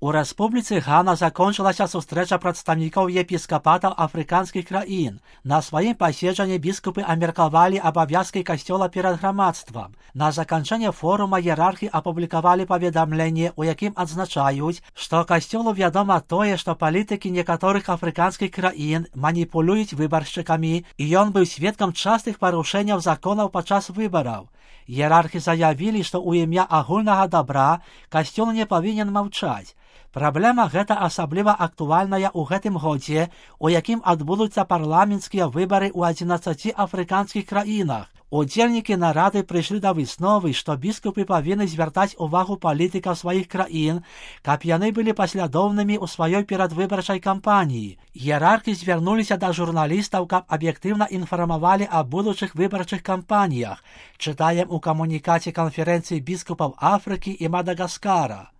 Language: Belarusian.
У Рэспубліцы Гана закончылася сустрэча прадстаўнікоў епіскапатаў афрыканскіх краін. На сваім паседжанні біскупы абмеркавалі абавязкі касцёла перад грамадствам. На заканчэнне форума іерархі апублікавалі паведамленне, у якім адзначаюць, што касцёлу вядома тое, што палітыкі некаторых афрыканскіх краін маніпулююць выбаршчыкамі, і ён быў сведкам частых парушэнняў законаў падчас выбараў. Іерархі заявілі, што ў імя агульнага дабра касцёл не павінен маўчаць. Праблема гэта асабліва актуальная ў гэтым годзе, у якім адбудуцца парламенцкія выбары ў 11 афрыканскіх краінах. Удзельнікі нарады прыйшлі да высновы, што біскупы павінны звяртаць увагу палітыкаў сваіх краін, каб яны былі паслядоўнымі ў сваёй перадвыбарчай кампаніі. Іерархі звярнуліся да журналістаў, каб аб'ектыўна інфармавалі аб будучых выбарчых кампаніях. Чытаем у камунікаце канферэнцыі біскупаў Афрыкі і Мадагаскара.